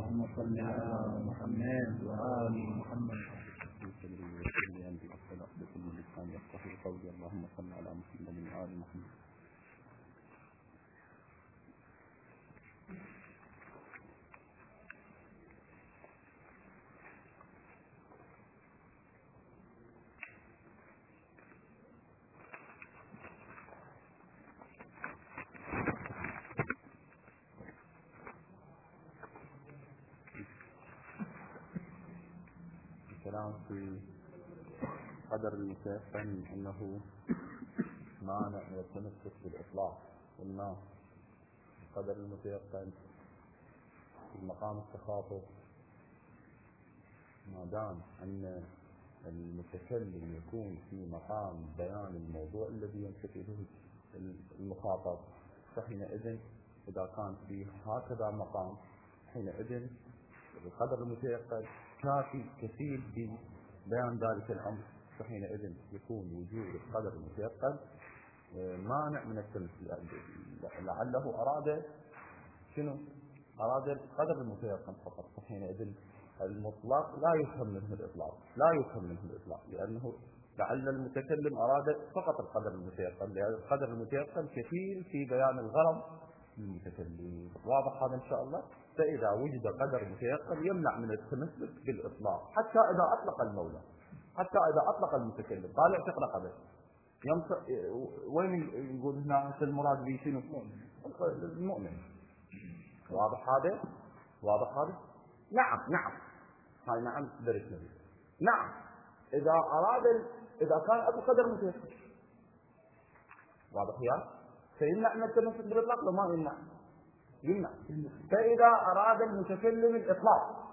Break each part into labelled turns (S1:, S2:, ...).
S1: اللهم صل على محمد وآل محمد.
S2: اللهم صل على محمد وآل محمد. الكلام في قدر المتيقن انه مانع من التمسك بالاطلاق. قلنا قدر المتيقن في مقام التخاطب ما دام ان المتكلم يكون في مقام بيان الموضوع الذي يمسك به المخاطب، فحينئذ اذا كان في هكذا مقام حينئذ القدر المتيقن كافي كثير ببيان ذلك الامر، فحينئذ يكون وجود القدر المتيقن مانع من التمثيل. لعله اراد شنو؟ اراد القدر المتيقن فقط، فحينئذ المطلق لا يفهم منه الاطلاق، لا يفهم منه الاطلاق، لانه لعل المتكلم اراد فقط القدر المتيقن، لان القدر المتيقن كثير في بيان الغرض للمتكلم. واضح هذا ان شاء الله؟ فاذا وجد قدر متيقن يمنع من التمسك بالاطلاق، حتى اذا اطلق المولى، حتى اذا اطلق المتكلم قال اعتق رقبه، وين يقول هنا المراد به شنو؟ المؤمن. واضح هذا؟ واضح هذا؟ نعم نعم، هاي نعم درسنا. نعم اذا اذا كان اكو قدر متيقن واضح يا فيمنع من التمسك بالاطلاق لو ما يمنع؟ يمنع. فاذا اراد المتكلم الاطلاق،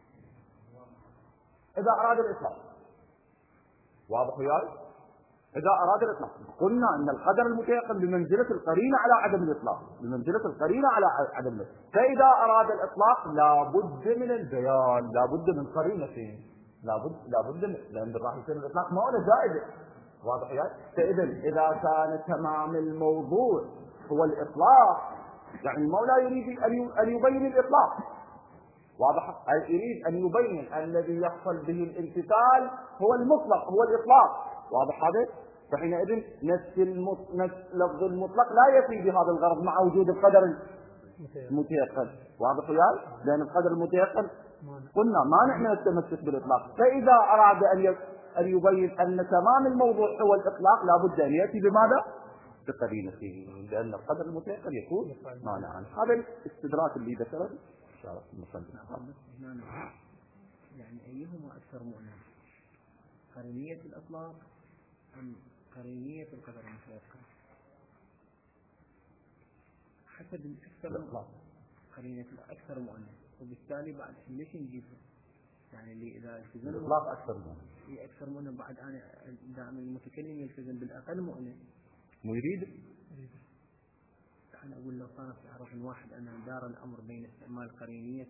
S2: اذا اراد الاطلاق واضح يا إذا أراد الإطلاق، قلنا أن القدر المتيقن بمنزلة القرينة على عدم الإطلاق، بمنزلة القرينة على عدم الإطلاق. فإذا أراد الإطلاق لابد من البيان، لابد من قرينة، لابد من، لأن راح يصير الإطلاق ما هو زائد. واضح يا؟ فإذا إذا كان تمام الموضوع هو الإطلاق، يعني المولى يريد أن يبين الإطلاق. واضح؟ يريد أن يبين الذي يحصل به الامتثال هو المطلق، هو الإطلاق. واضح هذا؟ فحينئذ نفس لفظ المطلق لا يفي بهذا الغرض مع وجود القدر المتيقن. واضح يا؟ لأن القدر المتيقن قلنا مانع من التمسك بالإطلاق. فإذا أراد أن يبين أن تمام الموضوع هو الإطلاق لابد أن يأتي بماذا؟ بقرينته، لأن القدر المتيقن يكون مانعا. هذا الاستدراك اللي ذكره
S1: يعني أيهما أكثر مؤنة؟ قرينية الإطلاق أم قرينية القدر المتيقن؟ حسب الأكثر قرينية الأكثر مؤنة، وبالتالي بعد ليش نجيبه؟ يعني اللي إذا التزم
S2: الإطلاق أكثر مؤنة،
S1: هي أكثر مؤنة، بعد أنا دائما المتكلم يلتزم بالأقل مؤنة
S2: مو يريد.
S1: أنا أقول لو صار في عرف واحد أنا دار الأمر بين استعمال قرينية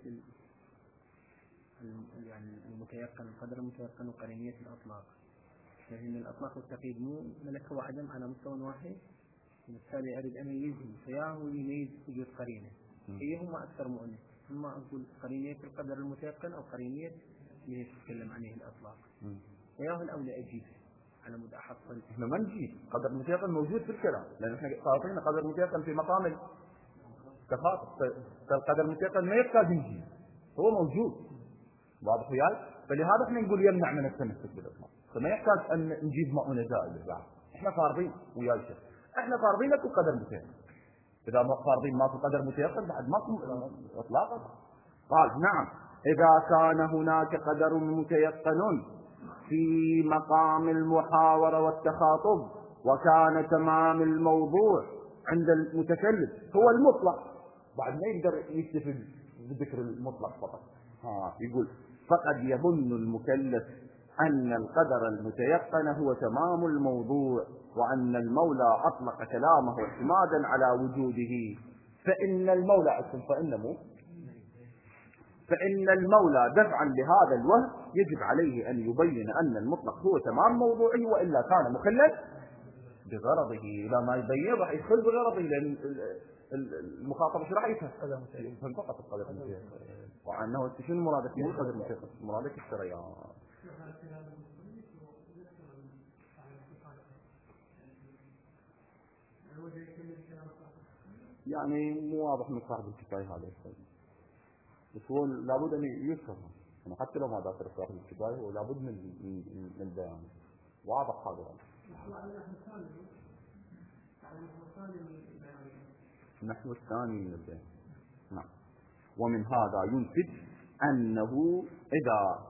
S1: يعني المتيقن، القدر المتيقن، وقرينية الأطلاق، لأن الأطلاق والتقييد مو ملكة وعدم على مستوى واحد، وبالتالي أريد أن يميزهم، فياه يميز وجود قرينة. أيهما أكثر مؤنة؟ ثم أقول قرينية القدر المتيقن أو قرينية اللي يتكلم عنه الأطلاق، وياه الأولى أجيب على مدى أحصل.
S2: احنا ما نجيب قدر المتيقن موجود في الكلام، لأن احنا صارفين قدر المتيقن في مقام التخاطب، فالقدر المتيقن ما يحتاج نجيب، هو موجود. واضح وياي؟ فلهذا احنا نقول يمنع من التمسك بالاطلاق، فما يحتاج ان نجيب مؤونة زائدة بعد. احنا فارضين وياي شيء، احنا فارضين لكم قدر متيقن. اذا ما فارضين ما في قدر متيقن بعد ما في اطلاقا. قال نعم اذا كان هناك قدر متيقن في مقام المحاورة والتخاطب وكان تمام الموضوع عند المتكلم هو المطلق، بعد ما يقدر يكتفي بذكر المطلق فقط. يقول فقد يظن المكلف أن القدر المتيقن هو تمام الموضوع، وأن المولى أطلق كلامه اعتمادا على وجوده، فإن المولى فإن المولى دفعا لهذا الوهم يجب عليه أن يبين أن المطلق هو تمام موضوعه، وإلا كان مخلد بغرضه. إذا ما يبين راح يدخل بغرضه، لأن المخاطب ايش راح يفهم؟ فقط القدر المتيقن. وأنه شنو مرادك؟ مو القدر المتيقن، مرادك الشريان. يعني مو واضح من صاحب الكفاية هذا الشيء، بس هو لابد أن يذكر يعني حتى لو ما ذكر صاحب الكفاية هو لابد من بيان واضح هذا. النحو الثاني من البيان. نعم. ومن هذا ينتج أنه إذا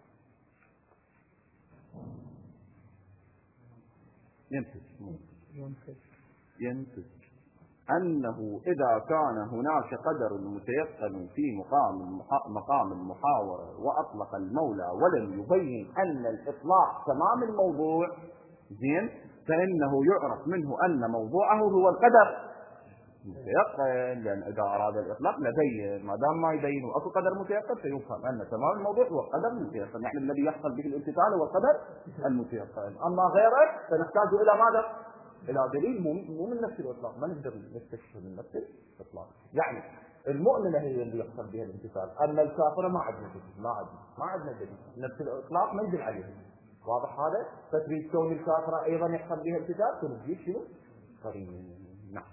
S2: ينتج أنه إذا كان هناك قدر متيقن في مقام المحاورة وأطلق المولى ولم يبين أن الإطلاق تمام الموضوع زين، فإنه يعرف منه أن موضوعه هو القدر متيقن، لأن إذا أراد الإطلاق لبين، ما دام ما يبين وأكو قدر متيقن فيفهم أن تمام الموضوع هو القدر المتيقن، يعني الذي يحصل به الامتثال هو القدر المتيقن. أما غيره فنحتاج إلى ماذا؟ إلى دليل مو من نفس الإطلاق، ما نقدر نستشفى من نفس الإطلاق. يعني المؤمنة هي اللي يحصل بها الامتثال، أما الكافرة ما عندنا دليل، ما عندنا دليل، نفس الإطلاق ما يدل عليه. واضح هذا؟ فتريد كون الكافرة أيضا يحصل بها الامتثال تنجيب شنو؟ قرينة. نعم.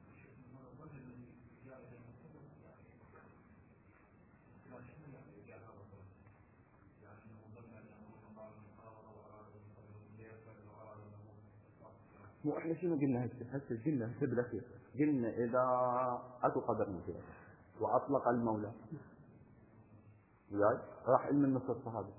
S2: مو احنا شنو قلنا هسه قلنا بالاخير قلنا اذا اكو قدر متيقن واطلق المولى وياي راح ان النصر هذا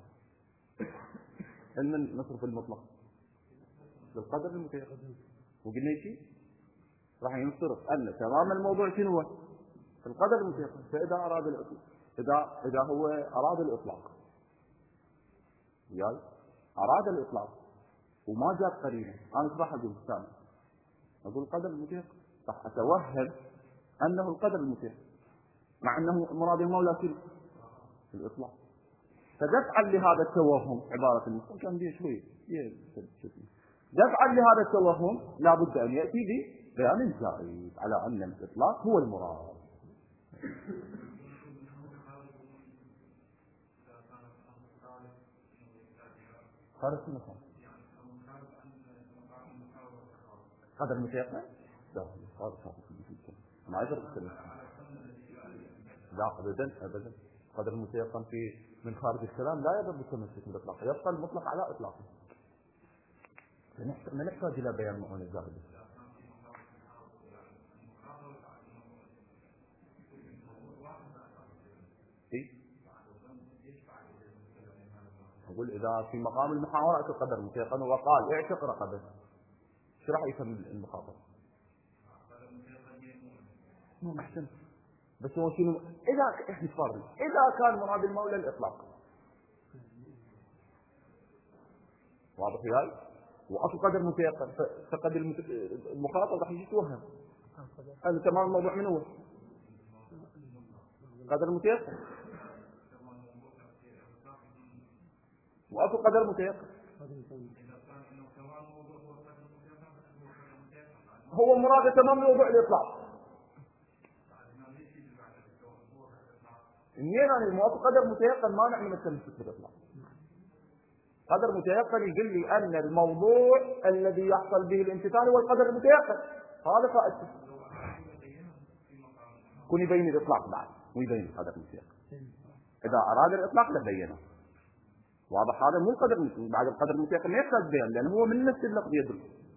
S2: ان النصر في المطلق للقدر المتيقن، وقلنا شيء راح ينصرف ان تمام الموضوع شنو هو؟ في القدر المتيقن. فاذا اراد الاطلاق اذا هو اراد الاطلاق وياي اراد الاطلاق وما جاب قرينه، انا ايش راح اقول ثاني؟ اقول القدر المتيقن، راح اتوهم انه القدر المتيقن مع انه مراد المولى في الاطلاق. فدفعا لهذا التوهم عباره المسلم كان به شويه دفعا لهذا التوهم لابد ان ياتي ببيان زائد على ان الاطلاق هو المراد. خارج المكان قدر متيقن؟ لا هذا ما يقدر يتكلم. لا ابدا قدر متيقن في من خارج الكلام لا يقدر يتمسك بالاطلاق، يبقى المطلق على اطلاقه. ما نحتاج الى بيان مؤون الزائد. اقول اذا في مقام المحاورة قدر متيقن وقال اعتق رقبه، ايش راح يفهم المخاطب؟ مو محسن، بس هو شنو؟ اذا احنا فرض اذا كان مراد المولى الاطلاق واضح وياي واكو قدر متيقن، فقد المخاطب راح يتوهم هذا تمام الموضوع من هو؟ قدر متيقن واكو قدر متيقن. هو مراد تمام موضوع الاطلاق. منين انا الموافق قدر متيقن ما نحن نتمسك بالاطلاق. قدر متيقن يقول لي ان الموضوع الذي يحصل به الامتثال هو القدر المتيقن، هذا فائدته. كون يبين الاطلاق بعد ويبين القدر المتيقن. اذا اراد الاطلاق لبينه. واضح هذا؟ مو القدر بعد القدر المتيقن ما يحتاج بيان لانه هو من نفس اللفظ يدل.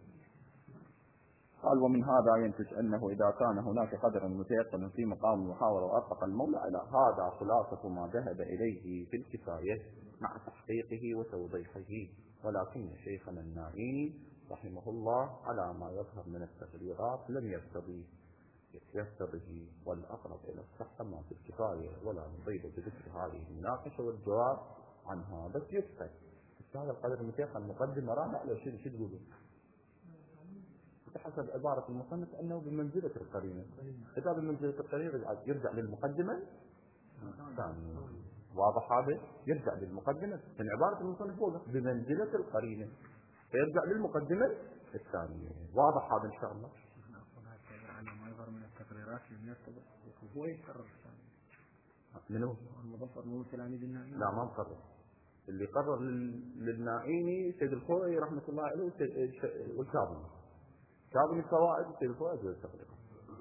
S2: قال ومن هذا ينتج أنه إذا كان هناك قدر متيقن في مقام المحاورة وأطلق المولى على هذا خلاصة ما ذهب إليه في الكفاية مع تحقيقه وتوضيحه، ولكن شيخنا النائي رحمه الله على ما يظهر من التفريغات لم يستضيه، والأقرب إلى الصحة ما في الكفاية، ولا نطيب بذكر هذه المناقشة والجواب عنها. بس يكفي هذا القدر المتيقن مقدمة رائعة لو شو تقولون؟ حسب عبارة المصنف أنه بمنزلة القرينة. إذا بمنزلة القرينة يرجع للمقدمة الثانية. واضح هذا؟ يرجع للمقدمة من عبارة المصنف هو بمنزلة القرينة فيرجع للمقدمة الثانية. واضح هذا إن شاء الله.
S1: ما يظهر من التقريرات هو يكرر
S2: منو؟
S1: المظفر مو تلاميذ النعيمي؟
S2: لا ما مقرر. اللي قرر للنعيمي سيد الخوئي رحمة الله عليه والكاظمي. كاظمي الفوائد وسيد الخوئي والتفرقة.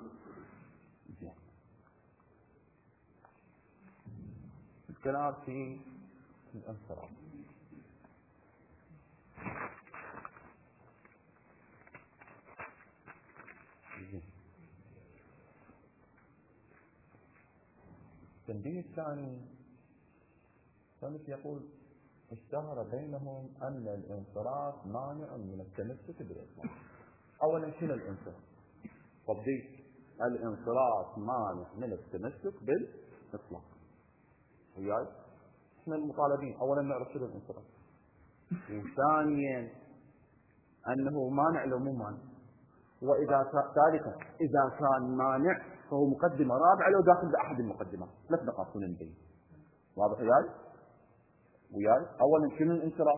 S2: الكلام في الانصراف. التنبيه الثاني يقول اشتهر بينهم أن الانصراف مانع من التمسك بالإطلاق. أولا شنو الانصراف؟ تطبيق الانصراف مانع من التمسك بالإطلاق. وياي احنا المطالبين أولا نعرف شنو الانصراف، وثانيا أنه مانع لو مو مانع، ثالثا إذا كان مانع فهو مقدمة رابعة لو داخل بأحد المقدمات. 3 نقاط نبين. واضح وياي؟ أولا شنو الانصراف،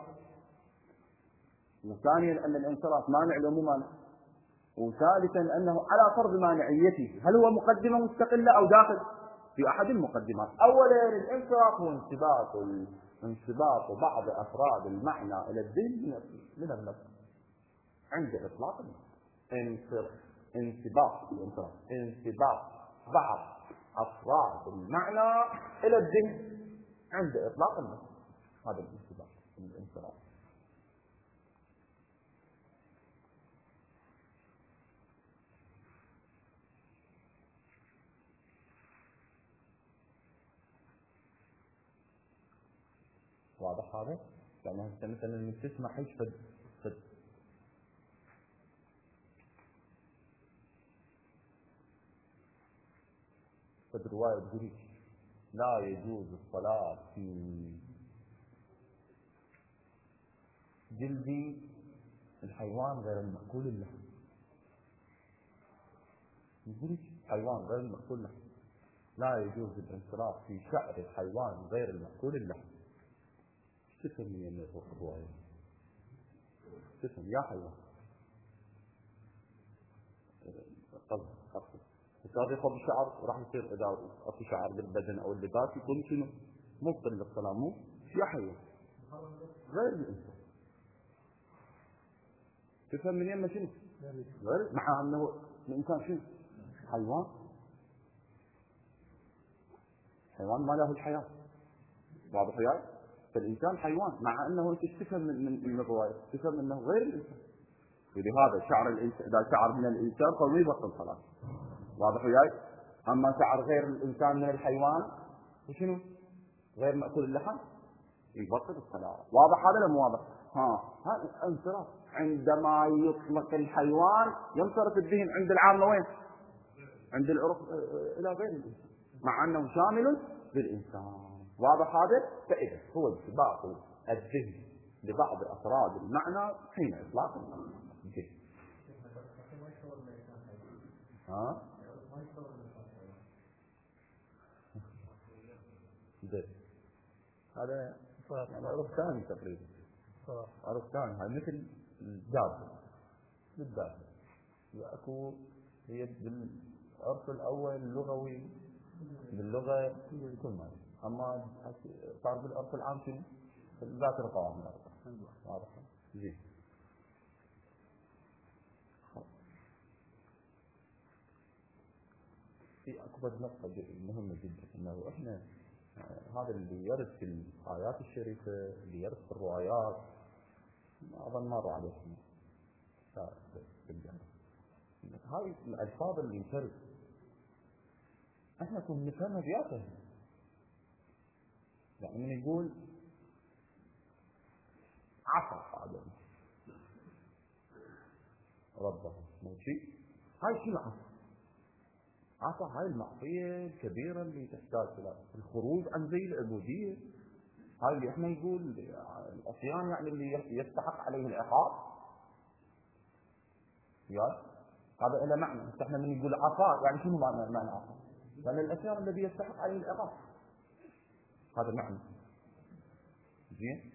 S2: وثانيا أن الانصراف مانع لو مو مانع، وثالثا أنه على فرض مانعيته هل هو مقدمة مستقلة أو داخل في أحد المقدمات. أولا الانصراف هو انصباط بعض أفراد المعنى إلى الذهن من النفس عند إطلاق النفس. انصباط بعض أفراد المعنى إلى الذهن عند إطلاق النفس، هذا الانصراف. واضح هذا؟ يعني مثلا من تسمع ايش فد رواية تقول لا يجوز الصلاة في جلد الحيوان غير المأكول اللحم. يقول حيوان غير المأكول اللحم لا يجوز الانصراف في شعر الحيوان غير المأكول اللحم. ايش تفهم من الرواية؟ تفهم يا حيوان قصد صار ياخذ الشعر وراح يصير اذا اعطي شعر بالبدن او اللباس يكون شنو؟ مبطل للصلاه، مو يا حيوان غير الانسان. تفهم من يمه شنو؟ غير مع انه الانسان شنو؟ حيوان ما له الحياه. واضح وياي؟ فالانسان حيوان مع انه انت تفهم من الروايه تفهم انه غير الانسان. ولهذا شعر الانسان اذا شعر من الانسان فهو يبطل صلاه. واضح وياي؟ اما شعر غير الانسان من الحيوان وشنو؟ غير مأكول اللحم يبطل الصلاة. واضح هذا ولا مو واضح؟ هذا الانصراف عندما يطلق الحيوان ينصرف الذهن عند العامة وين؟ عند العرف الى غير الانسان مع انه شامل بالانسان. واضح هذا؟ فاذا هو انصباط الذهن لبعض افراد المعنى حين اطلاق الذهن. هذا عرف ثاني تقريبا. عرف ثاني هاي مثل الدابة. بالدابة يأكل هي بالعرف الأول اللغوي باللغة كل ما. أما صار بالعرف العام شنو؟ ذات القوام. واضح؟ زين. في أكبر نقطة مهمة جدا إنه إحنا هذا اللي يرد في الآيات الشريفة اللي يرد في الروايات أظن مر عليهم هاي الألفاظ اللي ترد إحنا كنا نفهمها بياتها. يعني من يقول عصى آدم ربه موشي هاي شو عصى هاي المعصية الكبيرة اللي تحتاج إلى الخروج عن زي العبودية. هاي اللي احنا نقول العصيان يعني اللي يستحق عليه العقاب. هذا له معنى. احنا من نقول عصى يعني شنو معنى عصى؟ يعني العصيان الذي يستحق عليه العقاب. هذا معنى. زين.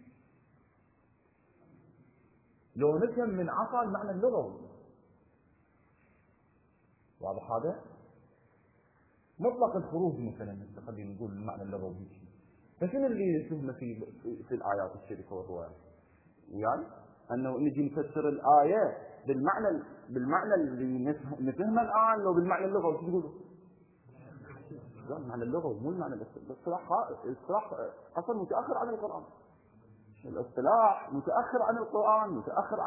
S2: لو نفهم من عصى المعنى اللغوي. واضح هذا؟ مطلق الخروج مثلا خلينا نقول المعنى اللغوي. فشنو اللي نفهمه في الآيات الشريفة والروايات؟ يعني أنه نجي نفسر الآية بالمعنى اللي نفهمه الآن، لو بالمعنى اللغوي شو تقولوا؟ لا، المعنى اللغوي مو المعنى الاصطلاح أصلا متأخر عن القرآن. الاصطلاح متأخر عن القرآن، متأخر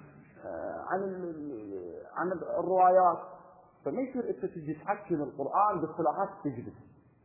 S2: عن الروايات. فما يصير انت تجي تحكم القرآن باصطلاحات تجدد.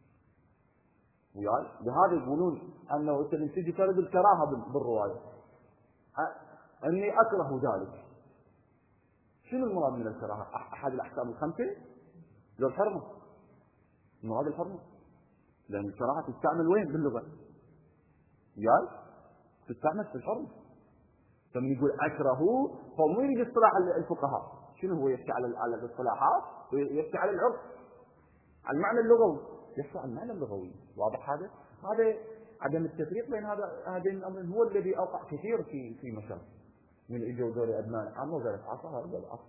S2: وياي لهذا يقولون انه انت من تجي ترد الكراهه بالروايه، اني اكره ذلك. شنو المراد من الكراهه؟ احد الاحكام الخمسه لو الحرمه، المراد الحرمه، لان الكراهه تستعمل وين باللغه؟ وياي تستعمل في الحرمه. فمن يقول اكره فمو يريد اصطلاح الفقهاء، شنو هو يحكي على الاصطلاحات ويحكي على العرف، على المعنى اللغوي، يحكي على المعنى اللغوي. واضح هذا عدم التفريق بين هذين الامرين هو الذي اوقع كثير في مشاكل. من اجوا ذول ابناء عمه وقالت عصا هذا العصا.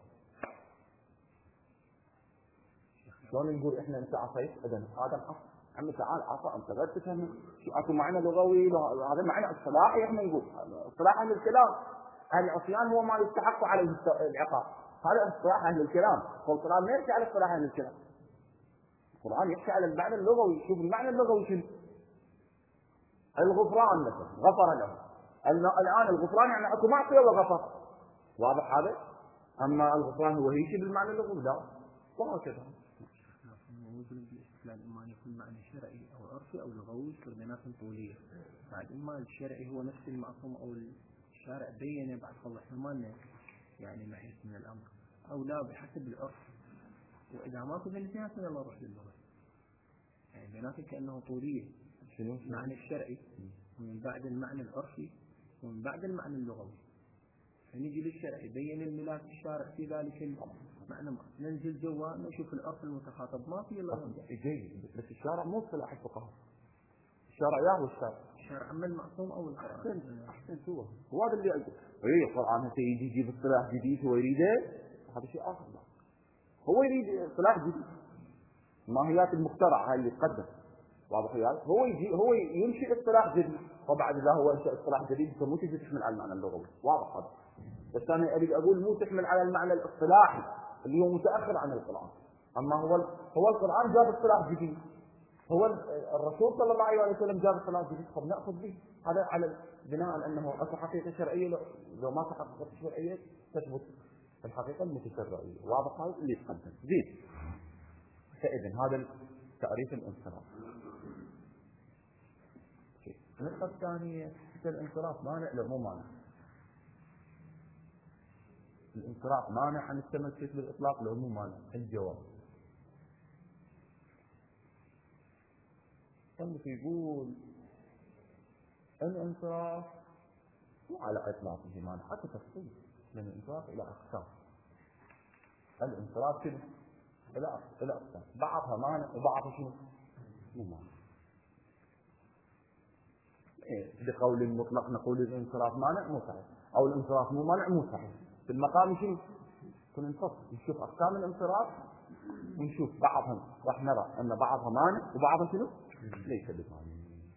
S2: شلون نقول احنا انت عصيت اذا هذا العصا، عمي تعال عصا انت غير تفهم شو اكو معنى لغوي، هذا معنى اصطلاحي. احنا نقول اصطلاح اهل الكلام، اهل العصيان هو ما يستحق عليه العقاب، هذا اصطلاح اهل الكلام. والقرآن ما يحكي على اصطلاح اهل الكلام، القرآن يحكي على المعنى اللغوي. شوف المعنى اللغوي شنو؟ الغفران مثلا، غفر له. الآن الغفران يعني اكو معصية وغفر، واضح هذا؟ اما الغفران هو شيء بالمعنى اللغوي لا، وهكذا.
S1: بالاستدلال إما أن يكون معنى شرعي أو عرفي أو لغوي كلمات طولية. بعد إما الشرعي هو نفس المعصوم أو الشارع بينه بعد صلح ما يعني محيط من الأمر، أو لا بحسب العرف. وإذا ما كنا الاثنين فلا نروح للغة، يعني بيناتهم كأنه طولية، المعنى الشرعي ومن بعد المعنى العرفي ومن بعد المعنى اللغوي. فنجي للشرع يبين الملاك الشارع في ذلك المعنى، ننزل جوا نشوف العرف المتخاطب ما في الا
S2: جيد. بس الشارع مو اصطلاح الفقهاء، الشارع ياهو
S1: الشارع اما المعصوم او القرآن.
S2: احسنت. هو هذا اللي اقول. اي القرآن هسه يجيب اصطلاح جديد هو يريده، هذا شيء اخر. هو يريد اصطلاح جديد، ماهيات المخترع هاي اللي تقدم، واضح وياي؟ هو ينشئ اصطلاح جديد، وبعد ذا هو انشأ اصطلاح جديد فمو تجي تحمل على المعنى اللغوي، واضح هذا. بس انا اريد اقول مو تحمل على المعنى الاصطلاحي اللي هو متاخر عن القرآن. اما هو القرآن جاب اصطلاح جديد، هو الرسول صلى الله عليه وسلم جاب اصطلاح جديد، فبناخذ به هذا على بناء انه اكو حقيقه شرعيه. لو ما تحققت الشرعيه تثبت الحقيقه المتشرعيه، واضح هذا اللي يتقدم زين. فاذا هذا تعريف الانصراف. النقطه الثانيه الانصراف مانع لو مو مانع؟ الانصراف مانع عن التمسك بالاطلاق لو مو مانع؟ الجواب انه يقول الانصراف مو على اطلاقه مانع، حتى تفصيل، لان الانصراف الى اقسام. الانصراف شنو؟ الى اقسام، بعضها مانع وبعضها شنو؟ مو مانع. بقول مطلق نقول الانصراف مانع مو صحيح، او الانصراف مو مانع مو صحيح. في المقام شنو؟ كنا نفصل نشوف اقسام الانصراف ونشوف بعضهم راح نرى ان بعضها مانع وبعضها شنو؟ ليس بمانع.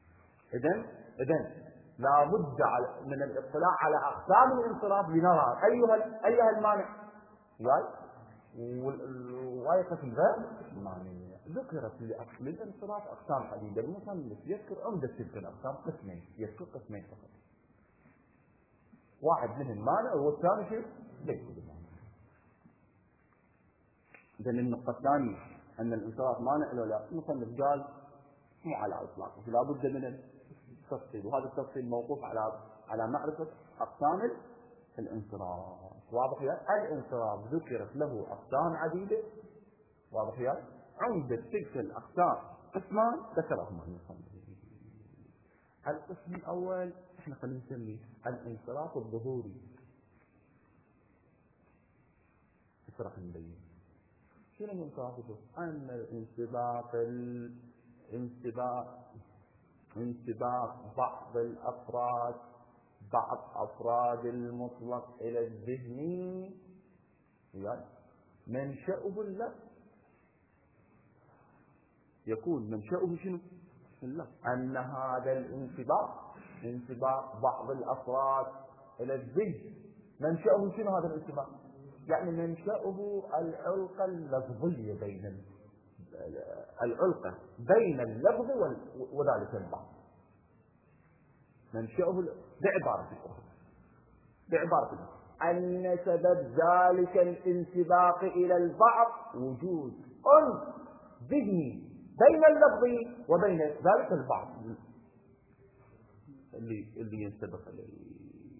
S2: اذا لابد من الاطلاع على اقسام الانصراف لنرى ايها المانع. وهي قسم غير مانع. ذكرت للانصراف اقسام عديده، المصنف يذكر عمده تلك الاقسام قسمين، يذكر قسمين فقط، واحد منهم مانع والثاني شيء ليس بمانع. اذا النقطه الثانيه ان الانصراف مانع لو لا، المصنف قال مو على اطلاقه، لابد من التفصيل، وهذا التفصيل موقوف على معرفه اقسام الانصراف. واضح يا؟ الانصراف ذكرت له اقسام عديده، واضح يا؟ عند تلك الاقسام قسمان ذكرهما المصنف. القسم الاول احنا خلينا نسميه الانصراف الظهوري. اشرح نبين شنو الانصراف الظهوري؟ ان انسباق بعض افراد المطلق الى الذهن منشأه اللفظ يكون منشأه شنو؟ أن هذا انسباق بعض الأفراد إلى الذهن، منشأه شنو هذا الانسباق؟ يعني منشأه العلقة اللفظية العلقة بين اللفظ وذلك البعض. منشأه بعبارة أن سبب ذلك الانسباق إلى البعض وجود أنس ذهني بين اللفظ وبين ذلك البعض اللي ينسبق إليه.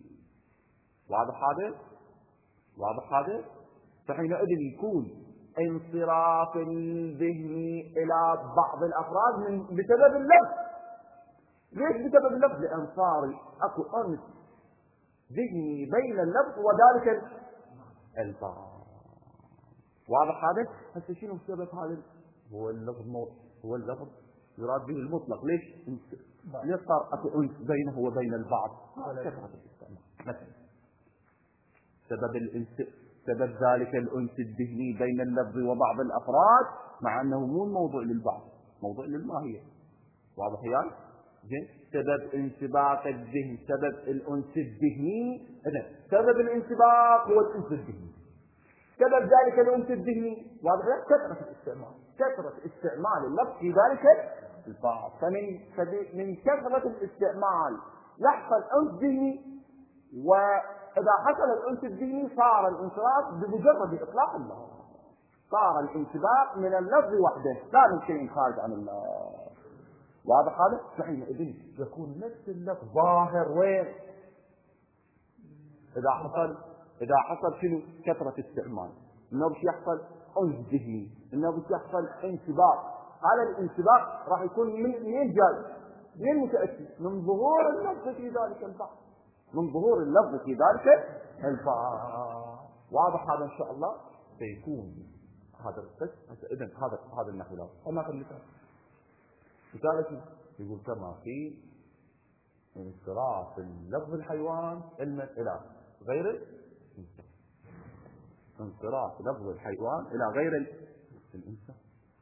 S2: واضح هذا؟ فحينئذ يكون انصراف الذهن إلى بعض الأفراد بسبب اللفظ. ليش بسبب اللفظ؟ لأن صار أكو أنس ذهني بين اللفظ وذلك البعض. واضح هذا؟ هسه شنو سبب هذا؟ هو اللفظ يراد به المطلق. ليش صار اكو انس بينه وبين البعض؟ كثرة الاستعمال مثلا. سبب ذلك الانس الذهني بين اللفظ وبعض الافراد، مع انه مو موضوع للبعض، موضوع للماهية. واضح يعني؟ زين. سبب انسباق الذهن، سبب الانس الذهني، سبب الانسباق هو الانس الذهني. سبب ذلك الانس الذهني واضح؟ كثرة استعمال اللفظ في ذلك البعض. فمن كثرة الاستعمال يحصل انس ذهني، واذا حصل الانس الذهني صار الانصراف بمجرد اطلاق الله، صار الانسباق من اللفظ وحده لا من شيء خارج عن الله. واضح هذا؟ فحينئذ يكون نفس اللفظ ظاهر وين؟ إذا حصل شنو؟ كثرة استعمال. إنه بش يحصل أنس ذهني، إنه بش يحصل انسباق. هذا الانسباق راح يكون من جاي؟ من متأتي؟ من ظهور اللفظ في ذلك البعض، من ظهور اللفظ في ذلك البعض. واضح هذا إن شاء الله؟ سيكون هذا بس. إذن هذا النحو له. وما في المثال يقول كما في انصراف اللفظ الحيوان إلى غير الإنسان. انصراف لفظ الحيوان إلى غير الإنسان.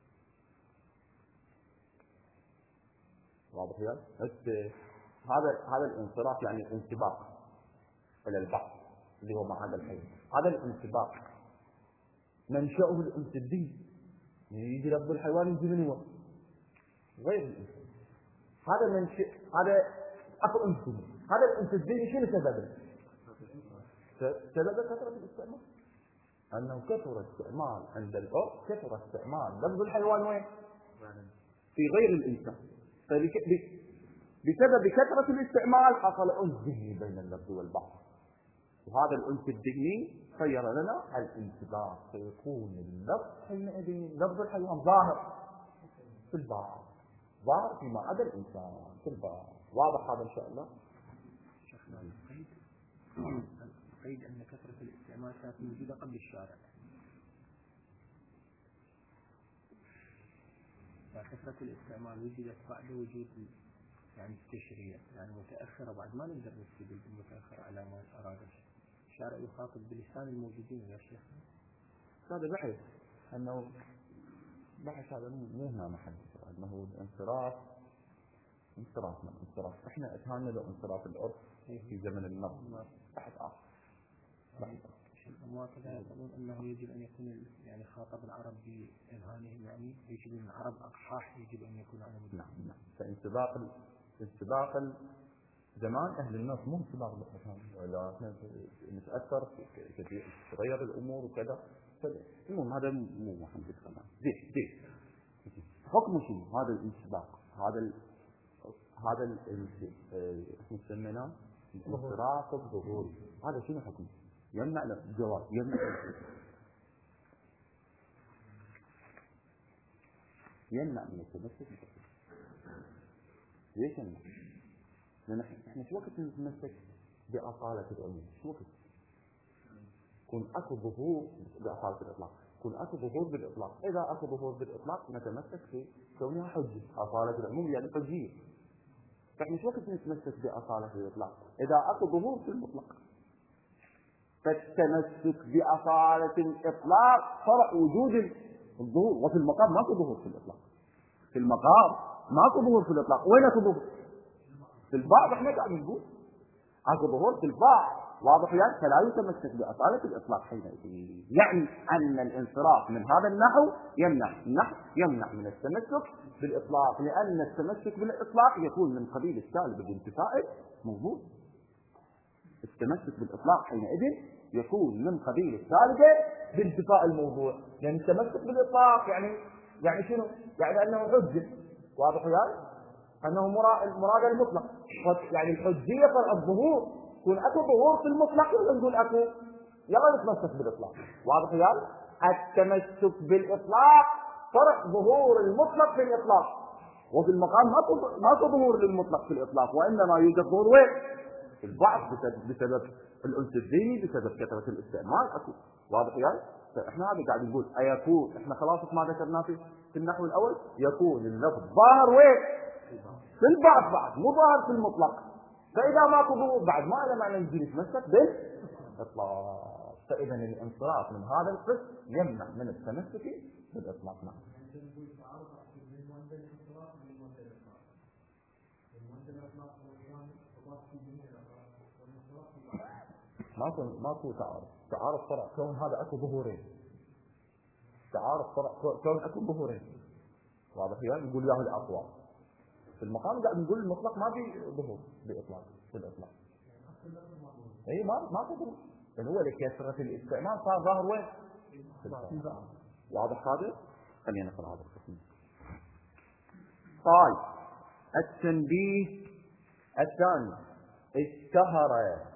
S2: واضح يا؟ هذا الانصراف يعني الانسباق إلى البعض اللي هو مع هذا الحيوان. هذا الانسباق منشأه الأنس الذهني، يجي لفظ الحيوان يجي من هو؟ غير الإنسان. هذا أكو أنس ذهني. هذا الأنس الذهني شنو سببه؟ سبب كثرة الاستعمال، أنه كثر استعمال عند العرف، كثر استعمال لفظ الحيوان وين؟ في غير الإنسان. بسبب كثرة الاستعمال حصل أنس ذهني بين اللفظ والبعض، وهذا الأنس الذهني خير لنا الانسباق، فيكون اللفظ حينئذ لفظ الحيوان ظاهر في البعض، ظاهر فيما عدا الإنسان في البعض. واضح هذا إن شاء الله؟
S1: شيخنا القيد أن كثرة الاستعمال كانت موجودة قبل الشارع، فكثرة الاستعمال وجدت بعد وجود يعني التشريع، يعني متأخرة، بعد ما نقدر نكتب المتأخر على ما أراد الشارع يخاطب بلسان الموجودين. يا شيخ
S2: هذا بحث، أنه بحث هذا مو هنا محل أنه الانصراف احنا اتهمنا بانصراف العرف في زمن النظر. بحث آخر.
S1: وكذا يقولون أنه يجب أن يكون يعني خاطب العرب بإذهانهم، يعني يجب أن العرب أقحاح، يجب أن يكون على مدى.
S2: نعم. فانسباق زمان أهل الناس مو انسباق بالحكام، ولا نتأثر تغير الأمور وكذا. المهم هذا مو محدد كمان. زين حكم شنو هذا الانسباق؟ هذا احنا سميناه انصراف الظهور. هذا شنو حكمه؟ يمنع الجواز، يمنع من التمسك. ليش يمنع؟ لأن احنا شو وقت نتمسك بأصالة العموم؟ شو وقت كون أكو ظهور بأصالة الإطلاق، كون أكو ظهور بالإطلاق. إذا أكو ظهور بالإطلاق نتمسك في كونها حجة، أصالة العموم يعني حجية. فاحنا شو وقت نتمسك بأصالة الإطلاق؟ إذا أكو ظهور في المطلق. فالتمسك بأصالة الإطلاق فرع وجود الظهور، وفي المقام ما في ظهور في الإطلاق. في المقام ماكو ظهور في الإطلاق. وين اكو ظهور؟ في البعض. احنا قاعد نقول اكو ظهور في البعض، واضح يعني؟ فلا يتمسك بأصالة الإطلاق حينئذ. يعني أن الانصراف من هذا النحو يمنع من التمسك بالإطلاق، لأن التمسك بالإطلاق يكون من قبيل السالب بانتفاء الموضوع. التمسك بالإطلاق حينئذ يكون من قبيل السالب بانتفاء الموضوع، لأن التمسك بالإطلاق يعني شنو؟ يعني أنه حجة، واضح يعني؟ أنه مراد المطلق، يعني الحجية فرع الظهور، يكون اكو ظهور في المطلق ولا نقول اكو يلا نتمسك بالاطلاق، واضح يعني؟ التمسك بالاطلاق فرع ظهور المطلق في الاطلاق، وفي المقام ماكو ظهور للمطلق في الاطلاق، وانما يوجد ظهور وين؟ في البعض بسبب الانس الديني، بسبب كثره الاستعمال اكو، واضح يعني؟ فاحنا هذا قاعد نقول ايكون، احنا خلاص ما ذكرناه في النحو الاول، يكون اللفظ ظاهر وين؟ في البعض بعد، مو ظاهر في المطلق. فإذا ماكو ظهور بعد ما له معنى نجي نتمسك بالإطلاق. فإذا الانصراف من هذا القسم يمنع من التمسك بالإطلاق. نعم. ماكو تعارض فرع كون هذا اكو ظهورين، تعارض فرع كون اكو ظهورين، واضح يعني؟ نقول ياهو الاقوى في المقام قاعد نقول المطلق ما في ظهور باطلاق في الاطلاق. اي ما في ظهور، لان هو لكثره الاستعمال صار ظاهر وين؟ واضح هذا؟ خلينا نقرا هذا القسم. طيب التنبيه الثاني اشتهر.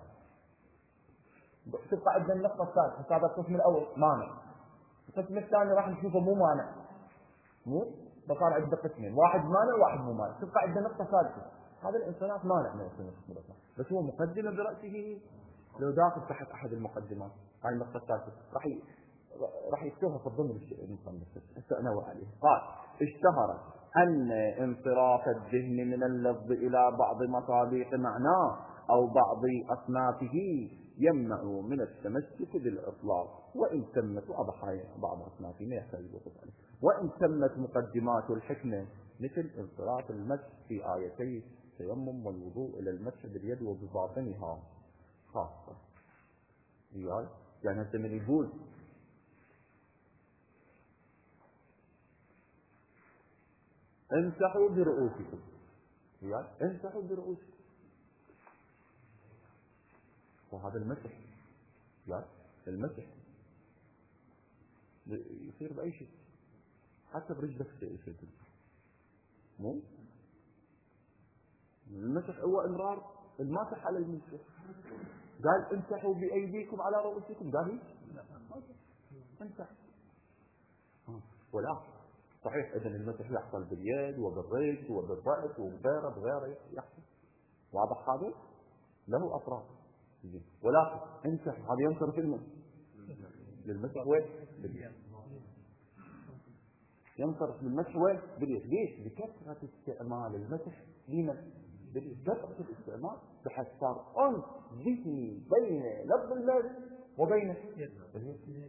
S2: تبقى عندنا النقطة الثالثة، هذا القسم الأول مانع، القسم الثاني راح نشوفه مو مانع، فصار عندنا قسمين، واحد مانع وواحد مو مانع. تبقى عندنا نقطة ثالثة، هذا الانصراف مانع من التمسك، بس هو مقدمة برأسه، لو داخل تحت أحد المقدمات هاي النقطة الثالثة راح يكتبها في الضمن المصنف استأنوا عليه. قال اشتهر أن انصراف الذهن من اللفظ إلى بعض مصابيح معناه أو بعض أصنافه يمنع من التمسك بالإطلاق، وإن تمت بعض أصنافه ما يحتاج الوقوف عليه، وإن تمت مقدمات الحكمة مثل انصراف المسح في آيتي التيمم والوضوء إلى المسح باليد وبباطنها خاصة. يعني أنت من يقول امسحوا برؤوسكم، امسحوا برؤوسكم، وهذا المسح، المسح يصير بأي شيء، حتى برجلك يصير، مو المسح هو امرار الماسح على المسح. قال امسحوا بأيديكم على رؤوسكم، قال امسح، ولا صحيح إذن المسح يحصل باليد وبالرجل وبالرأس وبغيره يحصل، واضح هذا؟ له أطراف، ولكن امسح هذا ينصرف للمسح وين؟ باليد، ينصرف للمسح وين؟ باليد. ليش؟ بكثرة استعمال المسح لمن؟ بكثرة الاستعمال بحيث صار أنس ذهني بين لفظ المسح وبين اليد.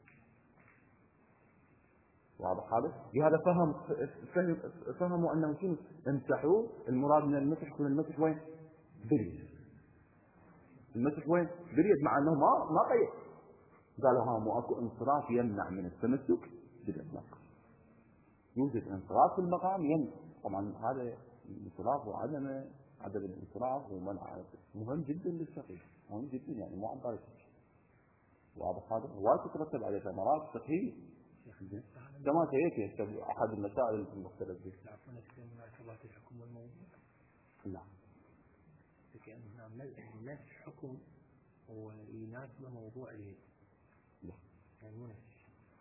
S2: واضح هذا؟ لهذا فهموا أنه شنو؟ امسحوا، المراد من المسح يكون المسح وين؟ باليد. المسح وين؟ باليد، مع أنه ما قيد، قالوا ها مو اكو انصراف يمنع من التمسك بالإطلاق. يوجد انصراف في المقام يمنع، طبعا هذا الانصراف وعدم الانصراف ومنع مهم جدا للفقيه، مهم جدا يعني مو عن طريق. واضح هذا؟ وتترتب عليه ثمرات فقهية كما سيأتي أحد المسائل المختلفة فيه.
S1: مناسبات الحكم والموضوع.
S2: لا.
S1: لكن نفس الحكم ويناسب موضوع اليد.
S2: لا.
S1: يعني مو نفس.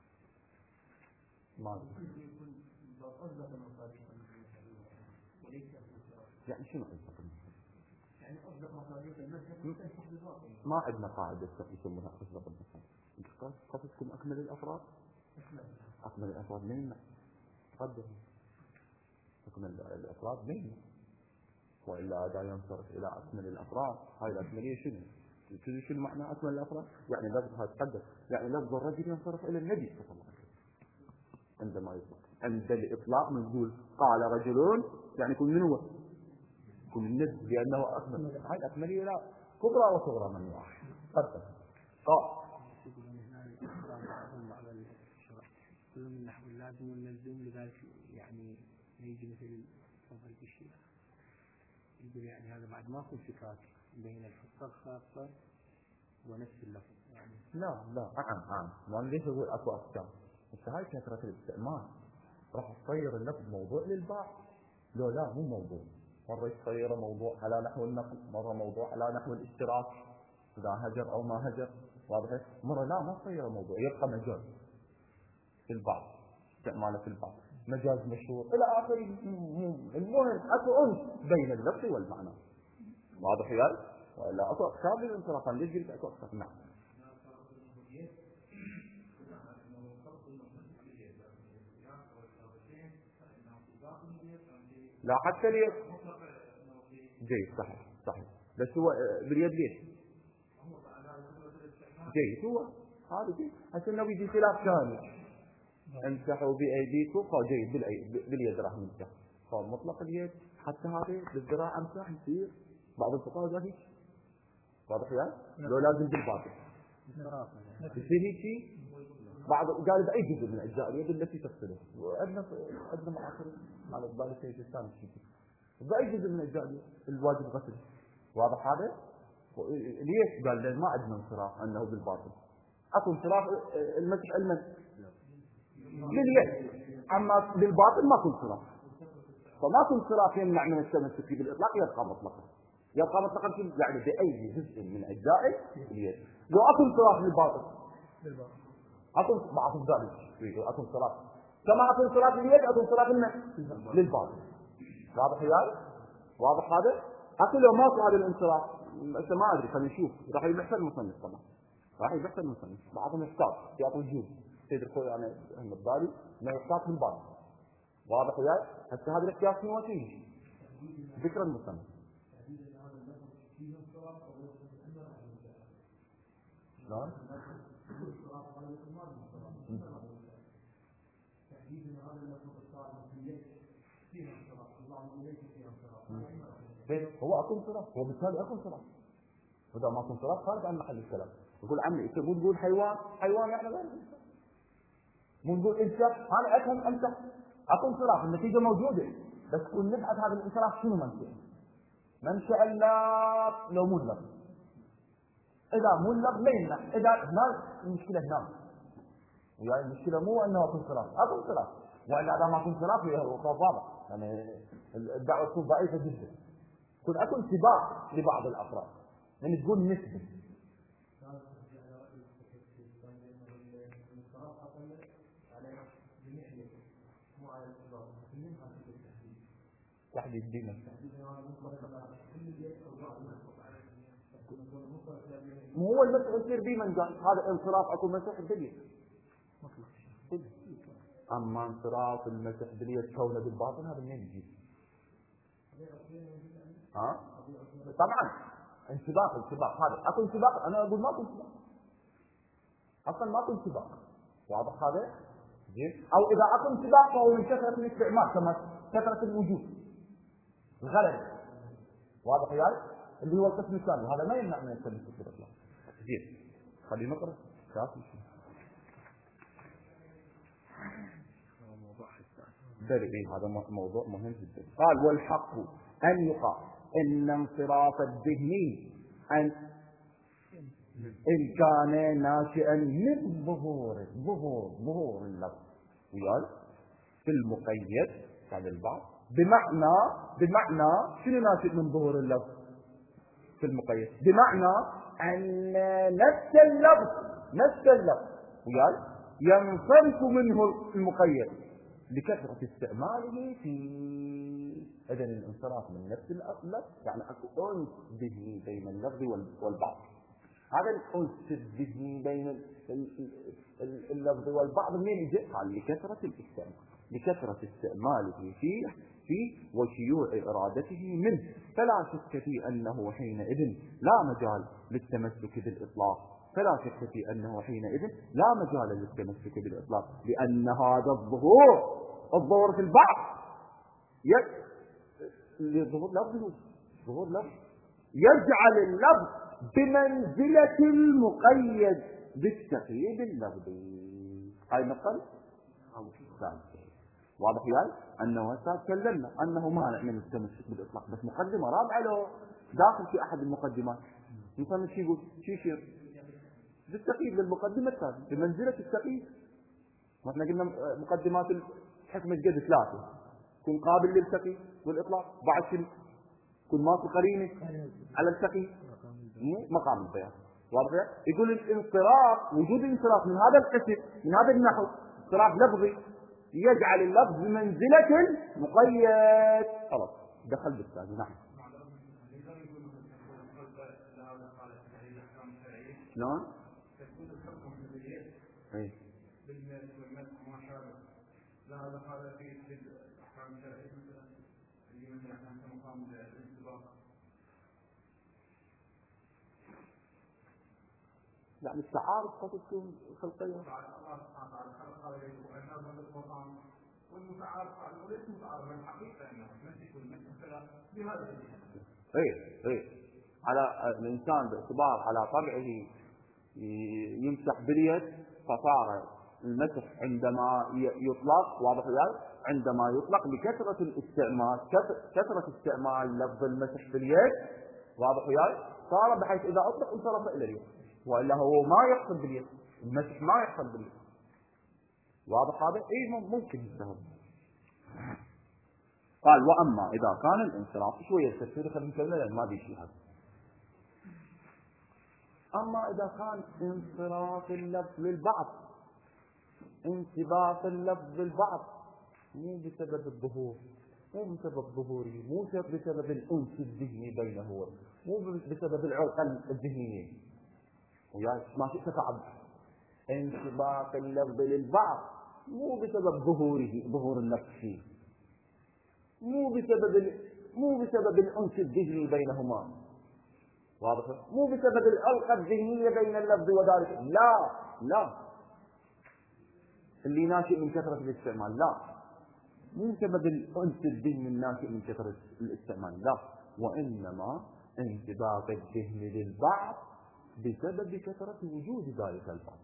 S2: ما. يعني شنو قصدك؟
S1: يعني أصدق مصادق المسح
S2: ما عندنا قاعدة يسمونها أصدق المصادق. قصدكم أكمل الأفراد؟ أكمل الأفراد مين؟ قدر أكمل الأفراد مين؟ وإلا أدا ينصرف إلى أكمل الأفراد. هاي الأكملية شنو معنى أكمل الأفراد؟ يعني لفظها تقدر، يعني لفظ الرجل ينصرف إلى النبي صلى الله عليه وسلم عندما يطلق، عند الإطلاق نقول قال رجل يعني يكون من هو؟ يكون الند لأنه أكمل. هاي أكملية لا كبرى وصغرى من واحد. قدم
S1: كل من نحو اللازم والملزوم لذلك يعني يجي مثل فضل الشيء يقول يعني هذا بعد ما يكون فكرات بين الحصة الخاصة ونفس اللفظ يعني.
S2: لا ما ليش أقول أكو أقسام. بس هاي كثرة الاستعمال راح تصير اللفظ موضوع للبعض. لا مو موضوع. مرة يصير موضوع على نحو النقل، مرة موضوع على نحو الاشتراك إذا هجر أو ما هجر، واضح؟ مرة لا ما تصير موضوع، يبقى مجاز في البعض، استعماله في البعض مجاز مشهور إلى آخره. المهم أكو أنس بين اللفظ والمعنى، واضح يا؟ ولا أكو أقسام للانصراف. ليش قلت أكو أقسام؟ نعم. لا حتى اليد جيد صحيح بس هو باليد ليش جيد هو هذا جيد. هسه النبي يجي خلاف ثاني امسحوا بأيديكم فجيد باليد راح نمسح فمطلق اليد حتى هذه بالذراع امسح يصير. بعض الفقهاء قال هيك واضح يعني لو لازم بالباطن يصير هيك. بعض قال بأي جزء من أجزاء اليد التي تغسله. وعندنا معاصر على بالي شيء ثاني بأي جزء من أجزاء اليد الواجب غسله. واضح هذا؟ ليش قال لأن ما عندنا انصراف أنه بالباطن. أكو انصراف المسح لليد، أما بالباطن ما كنت انصراف. فما كنت انصراف يمنع من التمسك بالإطلاق يبقى مطلقا يعني بأي جزء من أجزاء اليد. لو أكو انصراف بالباطن أكون بعض ذلك أكون صلاة كما أكون صلاة اليد أكون صلاة للباطن. واضح يا واضح هذا؟ أكون لو ما هذا الانصراف ما أدري خلينا نشوف راح يبحث المصنف طبعا راح يبحث المصنف بعضهم يحتاج يعطي وجود سيد الخوي يعني أحمد بالي ما يحتاج من الباطن. واضح يا هسه هذا الاحتياج في وجهه ذكر المصنف. نعم هو أكون صلاة هو بالتالي أكون صلاة. وإذا ما أكون صلاة خارج عن محل الكلام. يقول عمي أنت مو تقول حيوان إحنا غير مو نقول إنسان أنا أفهم أنت أكون صلاة النتيجة موجودة بس كل نبحث هذا الانصراف شنو منشأ اللفظ لو مو اللفظ. إذا مو اللفظ لا يمنع. إذا هنا المشكلة هنا يعني المشكلة مو أنه أكون صلاة أكون صلاة وإلا إذا ما أكون صلاة هي واضح يعني الدعوة تكون ضعيفة جدا. كن أكون سباق لبعض الأفراد يعني تقول نسبة تحديد دينك مو هو المسح يصير بي من قال هذا انصراف أكون مسح باليد. أما انصراف المسح باليد كونه بالباطن هذا منين يجي؟ طبعا انسباق هذا اكو انسباق. انا اقول ما اكو انسباق اصلا ما اكو انسباق. واضح هذا زين. او اذا اكو انسباق فهو من كثره الاستعمال كما كثره الوجود الغلبه. واضح يعني اللي هو القسم الثاني هذا ما يمنع من التمسك بالاطلاق. زين خلينا نقرا كافي هذا موضوع مهم جدا. قال والحق ان يقال ان انصراف الذهني ان كان ناشئا من ظهور اللفظ ويال في المقيد على البعض بمعنى شنو ناشئ من ظهور اللفظ في المقيد بمعنى ان نفس اللفظ ويال ينصرف منه المقيد لكثرة استعماله في إذن الانصراف من نفس اللفظ يعني أكو أنس ذهني بين اللفظ والبعض. هذا الأنس الذهني بين اللفظ والبعض منين يجي؟ قال لكثرة استعماله فيه وشيوع إرادته منه فلا شك في أنه حينئذ لا مجال للتمسك بالإطلاق. لأن هذا الظهور الظهور في البعض ظهور لفظ يجعل اللفظ بمنزلة المقيد بالتقييد اللفظي. هاي نقل واضح يعني أنه هسه تكلمنا أنه مانع من التمسك بالإطلاق، بس مقدمة رابعة له داخل في أحد المقدمات مثلا شو يقول شو يصير بالتقييد للمقدمة الثانية بمنزلة التقييد. مثلا قلنا مقدمات الحكمة قد 3 كن قابل للتقييد والإطلاق، بعد شنو كن ماكو قرينة على التقييد مقام البيان. واضح يقول الانصراف وجود انصراف من هذا القسم من هذا النحو انصراف لفظي يجعل اللفظ بمنزلة مقيد. خلاص دخل بالثاني. نعم شلون؟ اي
S3: لا هذا قال في الاحكام الشرعيه مثلا اللي مثلا كان مقام الانسباق
S2: يعني التعارض قد تكون خلقيه.
S3: والمتعارض وليس متعارض الحقيقه انه نسك المساله بهذا
S2: اي على الانسان باعتبار على طبعه يمسح باليد فصار المسح عندما يطلق واضح يعني عندما يطلق لكثرة الاستعمال كثرة استعمال لفظ المسح باليد واضح يعني صار بحيث إذا أطلق انصرف إلى اليد، وإلا هو ما يحصل باليد المسح ما يحصل باليد. واضح هذا؟ إيه ممكن يستهل. قال وأما إذا كان الانصراف شوية التفسير خلينا نكمل لأن ما بيشي هذا. أما إذا كان انصراف اللفظ للبعض انسباق اللفظ للبعض مو بسبب الظهور مو بسبب ظهوره مو بسبب الأنس الذهني بينه مو بسبب العلاقة الذهنية وياك ما شئت تعب. انسباق اللفظ للبعض مو بسبب ظهور النفس فيه مو بسبب الأنس الذهني بينهما واضح مو بسبب العلاقة الذهنية بين اللفظ وذلك لا اللي ناشئ من كثرة الاستعمال لا مو سبب الأنس الذهني الناشئ من كثرة الاستعمال لا وإنما انسباق الذهن للبعض بسبب كثرة وجود ذلك البعض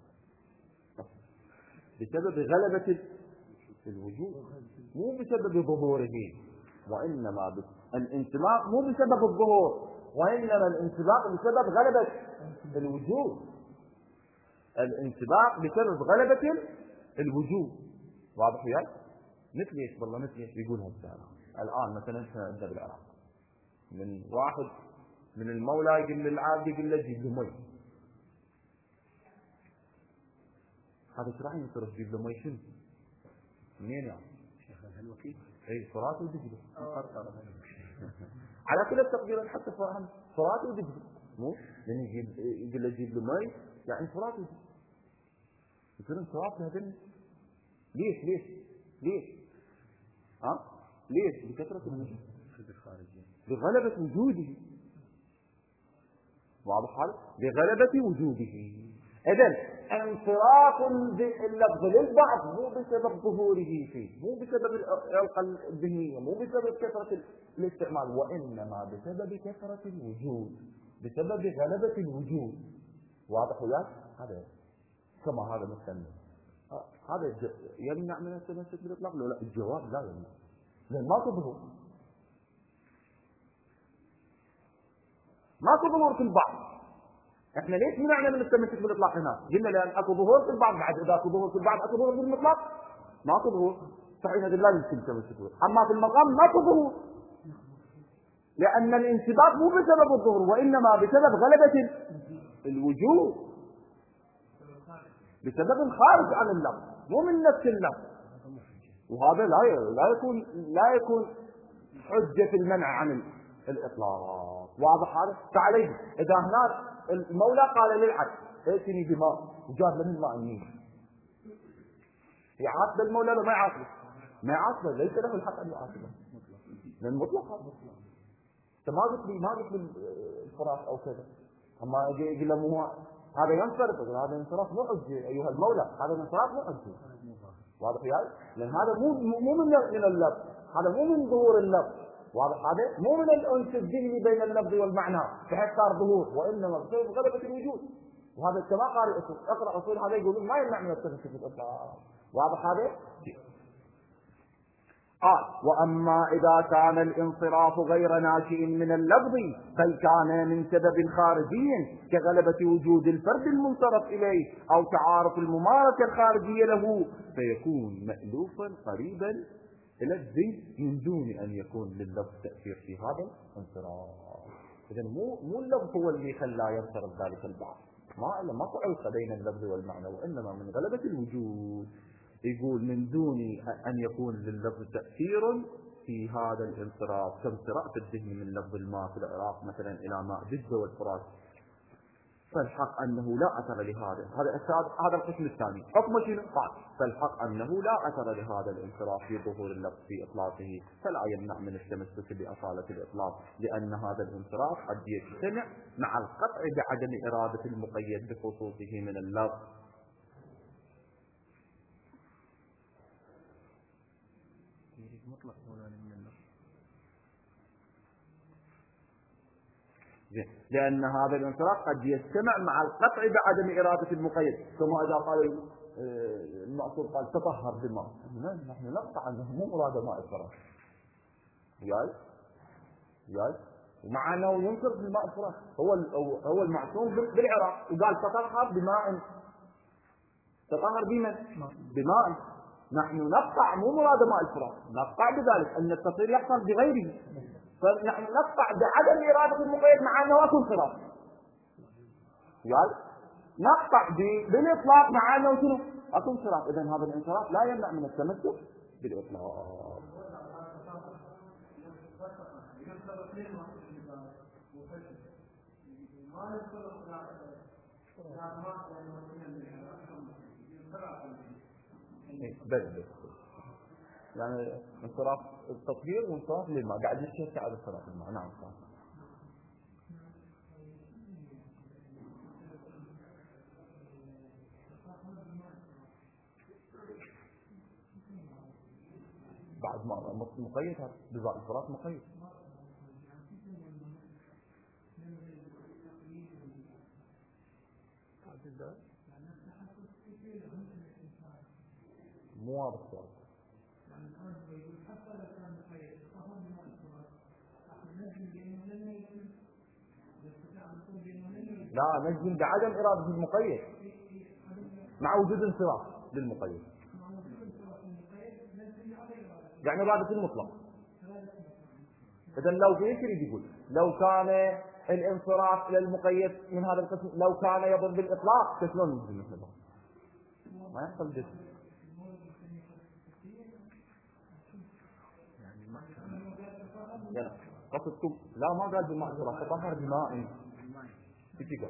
S2: بسبب غلبة الوجود مو بسبب ظهوره وإنما الانسباق مو بسبب الظهور وإنما الانسباق بسبب غلبة الوجود الانسباق بسبب غلبة الوجود. واضح وياي؟ مثل ايش والله مثل ايش يقول هالسؤال الان مثلا احنا عندنا بالعراق من واحد من المولى يقول للعابد يقول له جيب له مي هذا ايش راح يصير تجيب له مي شنو؟ منين يعني؟
S1: شيخ الوكيل
S2: اي فرات ودجله على كل التقدير حتى فاهم فرات ودجله مو لان يقول له جيب له مي يعني فرات ودجله يصير انصراف هذا ليش ليش بكثرة الوجود بغلبة وجوده واضح هذا بغلبة وجوده. إذن انصراف اللفظ للبعض مو بسبب ظهوره فيه مو بسبب العلاقة الذهنية مو بسبب كثرة الاستعمال وإنما بسبب كثرة الوجود بسبب غلبة الوجود. واضح وياك؟ هذا كما هذا مثلا هذا يمنع من التمسك بالإطلاق لا الجواب لا يمنع لأن ما ظهور في البعض. احنا ليش منعنا من التمسك بالإطلاق هنا؟ قلنا لأن اكو ظهور في البعض بعد إذا اكو ظهور في البعض اكو ظهور في المطلق ما اكو ظهور صحيح هذا لا يمكن التمسك بالإطلاق. أما في المقام ما اكو ظهور لأن الانسباق مو بسبب الظهور وإنما بسبب غلبة الوجود بسبب خارج عن اللفظ مو من نفس اللفظ وهذا لا يكون حجة في المنع عن الإطلاق. واضح هذا؟ فعليه إذا هناك المولى قال للعبد ائتني بماء وجاب له الماء النيل يعاقب المولى ما يعاقبه ليس له الحق أن يعاقبه لأن مطلق ما قلت لي الفراش أو كذا أما يجي له هو هذا ينصرف هذا انصراف مو حجة أيها المولى هذا انصراف مو حجة. واضح وياي؟ لأن هذا مو من اللفظ، هذا مو من ظهور اللفظ، واضح؟ هذا مو من الأنس الذهني بين اللفظ والمعنى بحيث صار ظهور، وإنما بسبب غلبة الوجود. وهذا كما قال اقرأ أصول هذا يقولون ما يمنع من التمسك بالإطلاق. واضح هذا؟ وأما إذا كان الانصراف غير ناشئ من اللفظ بل كان من سبب خارجي كغلبة وجود الفرد المنصرف إليه أو تعارف الممارسة الخارجية له فيكون مألوفا قريبا إلى الذهن من دون أن يكون لللفظ تأثير في هذا الانصراف. إذن مو اللفظ هو اللي خلاه ينصرف ذلك البعض، ما علاقة بين اللفظ والمعنى، وإنما من غلبة الوجود. يقول من دون أن يكون لللفظ تأثير في هذا الانصراف كانصراف الذهن من لفظ الماء في العراق مثلا إلى ماء جدة والفرات، فالحق أنه لا أثر لهذا. هذا القسم الثاني حكم شنو؟ فالحق أنه لا أثر لهذا الانصراف في ظهور اللفظ في إطلاقه، فلا يمنع من التمسك بأصالة الإطلاق، لأن هذا الانصراف قد يجتمع مع القطع بعدم إرادة المقيد بخصوصه من اللفظ.
S1: مطلق من اللفظ،
S2: لأن هذا الانصراف قد يجتمع مع القطع بعدم إرادة المقيد، كما إذا قال المأصول قال تطهر بالماء، نحن نقطع أنه مو مراد ماء الفراش ياي، ومع أنه ينصرف بالماء الفراش هو المعصوم بالعراق، وقال تطهر بماء، تطهر بماء. نحن نقطع مو مراد ماء الفراش، نقطع بذلك أن التطهير يحصل بغيره، فنحن نقطع بعدم إرادة المقيد مع أنه أكون صراف، نقطع بالإطلاق مع أنه شنو؟ أكون صراف. إذن هذا الانصراف لا يمنع من التمسك بالإطلاق. بل يعني انصراف التطهير وانصراف للماء قاعد يشتغل على انصراف الماء. نعم صح. بعد ما مقيد هذا بضاء الفراغ مقيد. مو واضح السؤال. لا نجزم بعدم إرادة المقيد مع وجود انصراف للمقيد، يعني إرادة المطلق. إذن لو في يريد يقول لو كان الانصراف إلى المقيد من هذا القسم لو كان يضرب بالإطلاق شلون نجزم مثله؟ ما يحصل جزم. يعني قصدكم لا ما قال بماء الفراغ، تطهر بماء تجيك.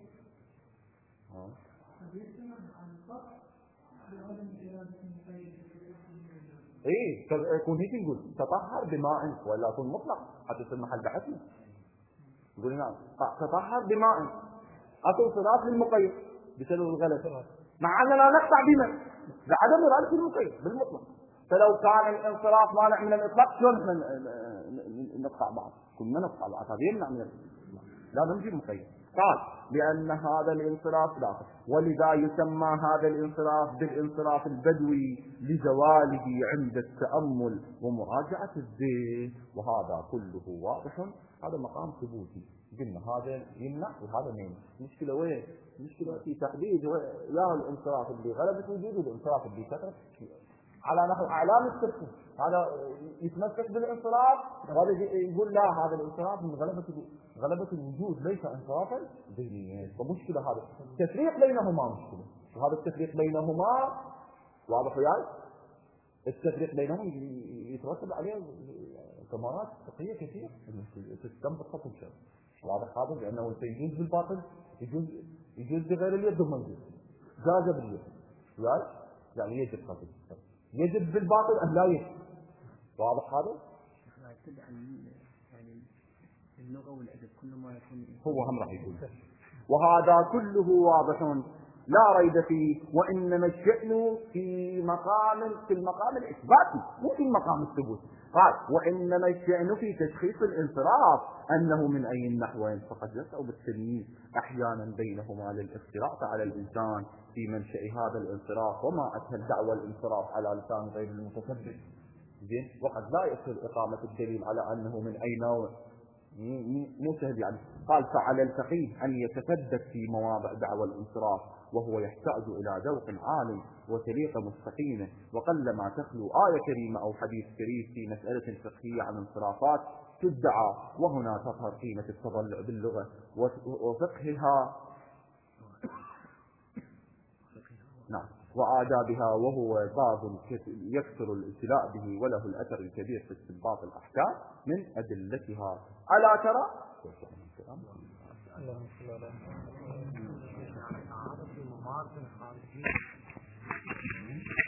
S2: ايه يكون هيك نقول تطهر بماء ولا يكون مطلق حتى يصير محل بحثنا. نقول نعم تطهر بماء اكون صراف للمقيد بسبب الغلط، مع اننا نقطع بما بعدم إرادة المقيد بالمطلق. فلو كان الانصراف مانع من الاطلاق شلون نقطع بعض؟ كنا نقطع بعض، هذا يمنع من لا نمشي مقيد. قال لأن هذا الانصراف داخل، ولذا يسمى هذا الانصراف بالانصراف البدوي لزواله عند التأمل ومراجعة الذهن، وهذا كله واضح. هذا مقام ثبوتي، قلنا هذا يمنع وهذا ما يمنع. المشكلة وين؟ المشكلة في تحديد يا الانصراف اللي غلبة وجوده والانصراف اللي كثرت على نحو أعلام التفسير. هذا يتمسك بالانصراف وهذا يقول لا هذا الانصراف من غلبة الوجود ليس انصرافا ذهنيا. فمشكلة هذا التفريق بينهما مشكلة، وهذا التفريق بينهما واضح وياي. التفريق بينهم يترتب عليه ثمرات فقهية كثير تستنبط حكم شرعي واضح هذا، لأنه يجوز بالباطل يجوز بغير اليد وما يجوز جاز باليد يعني يجب قتل، يجب بالباطل أم لا يجب. واضح هذا؟
S1: يعني اللغة والأدب كل ما يكون
S2: هو هم راح يقول. وهذا كله واضح لا ريب فيه، وإنما الشأن في المقام الإثباتي مو في المقام الثبوتي. قال وإنما الشأن في تشخيص الانصراف أنه من أي النحوين، فقد يسع بالتمييز أحيانا بينهما للاختلاط على الإنسان في منشأ هذا الانصراف، وما أسهل دعوى الانصراف على لسان غير المتثبت. زين، وقد لا يسهل إقامة الدليل على أنه من أي نوع، مو سهل يعني. قال فعلى الفقيه أن يتثبت في مواضع دعوى الانصراف، وهو يحتاج إلى ذوق عالي وسليقة مستقيمة، وقلما تخلو آية كريمة أو حديث كريم في مسألة فقهية عن انصرافات تدعى، وهنا تظهر قيمة التضلع باللغة وفقهها نعم وآدابها، وهو باب يكثر الابتلاء به وله الأثر الكبير في استنباط الأحكام من أدلتها. ألا ترى
S1: الله